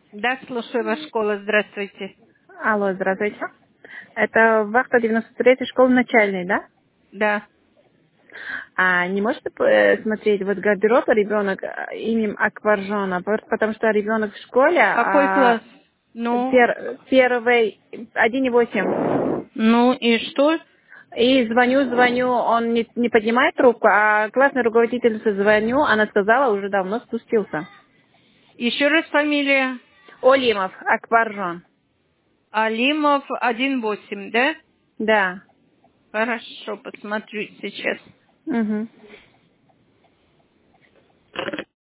Да, слушаю вас, школа. Здравствуйте. Алло, здравствуйте. Это вахта 93-й школы начальной, да? Да. А не можете смотреть вот гардероб ребенок именем Акваржона, потому что ребенок в школе Какой класс? Ну, первый 1,8. ну и что? И звоню, он не поднимает трубку, а классной руководительнице звоню, она сказала, уже давно спустился. Еще раз фамилия. Олимов, Акваржон. Алимов 1,8, да? Да. Хорошо, посмотрю сейчас. Угу.